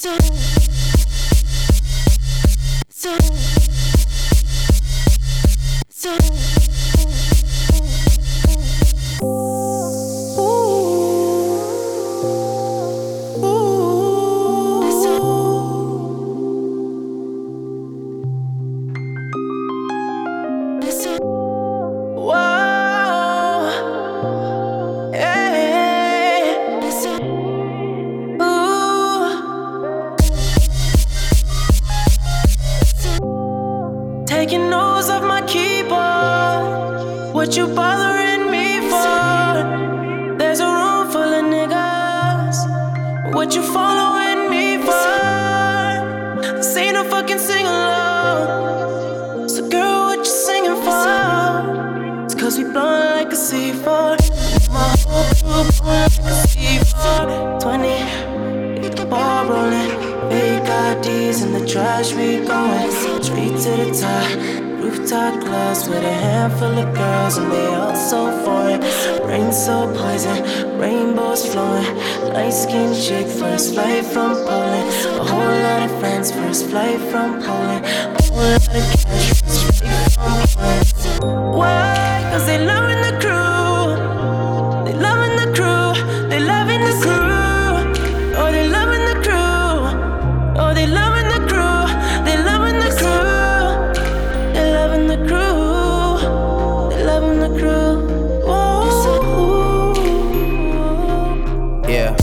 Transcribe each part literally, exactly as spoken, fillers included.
Taking notes off my keyboard. What you bothering me for? There's a room full of niggas. What you following me for? This ain't no fucking sing along. So girl, what you singing for? It's cause we blowin' like a C four. My whole crew blowin' like a C four. Twenty, get the ball rollin'. Fake I Ds in the trash, we going straight to the top. Rooftop clubs with a handful of girls, and they all so foreign. Rain so poison, rainbows flowing. Light skinned chick, first flight from Poland. A whole lot of friends, first flight from Poland. A whole lot of cash, first flight from Poland. Why? Cause they loving the crew. They loving the crew. They loving the crew. Oh, they loving the crew. Oh, they loving the crew, they loving the crew, they loving the crew, they loving the crew. Whoa. Yeah.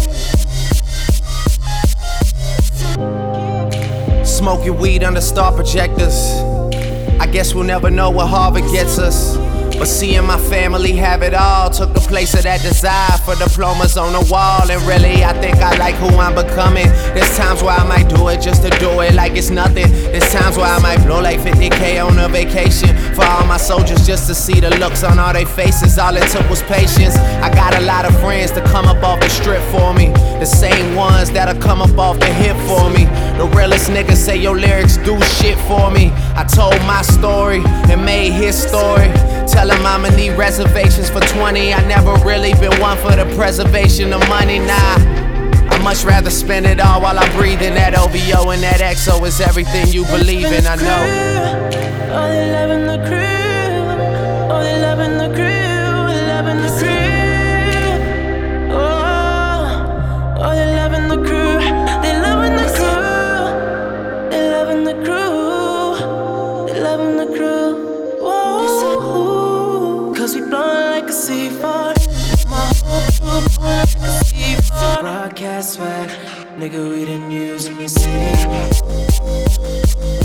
Smoking weed under star projectors. I guess we'll never know what Harvard gets us. But seeing my family have it all took the place of that desire for diplomas on the wall. And really, I think I like who I'm becoming. There's times where I might do it just to do it like it's nothing. There's times where I might blow like fifty K on a vacation for all my soldiers just to see the looks on all their faces. All it took was patience. I got a lot of friends to come up off the strip for me. The same ones that'll come up off the hip for me. The realest niggas say your lyrics do shit for me. I told my story and made his story. Tell him I'ma need reservations for twenty. I never really been one for the preservation of money, nah. I much rather spend it all while I'm breathing. That O V O and that X O is everything you believe in, I know. Oh, they loving the crew. Oh, they loving the crew. Loving the crew. Oh, oh, they loving the crew. They loving the crew. They loving the crew. They loving the crew. Whoa. Cause we blowin' like a C four. My whole crew blowin' like a C four. Broadcast swag, nigga, we done use in the city.